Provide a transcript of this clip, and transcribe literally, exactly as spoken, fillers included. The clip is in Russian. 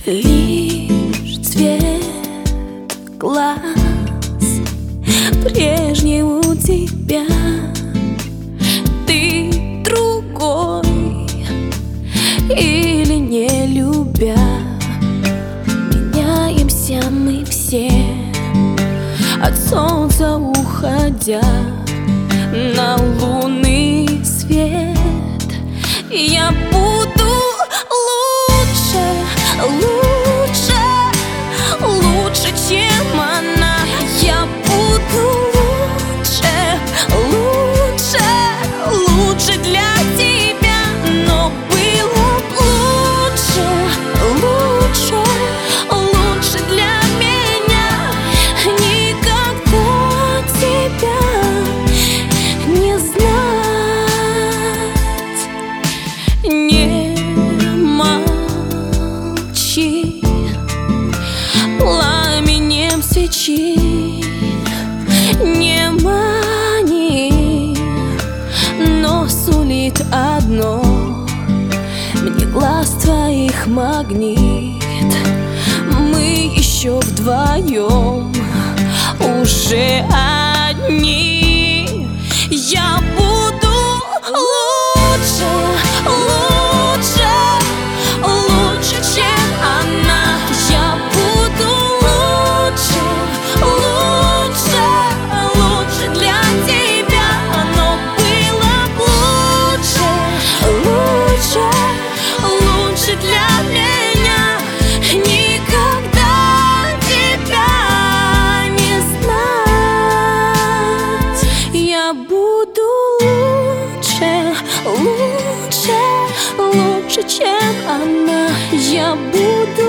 Лишь цвет глаз прежний у тебя, ты другой или не любя. Меняемся мы все, от солнца уходя на лунный свет. Я буду лучше, лучше, лучше, чем она. Я буду лучше, лучше, лучше для тебя. Но было б лучше, лучше, лучше для меня никогда тебя не знать. Не молчи, пламенем свечи не мани, но сулит одно мне глаз твоих магнит. Мы еще вдвоем, уже одни. Я буду лучше, лучше, лучше, чем она. Я буду лучше, лучше, лучше для тебя. Но было б лучше, лучше, лучше для меня никогда тебя не знать. Я буду лучше, лучше, лучше, чем она. Я буду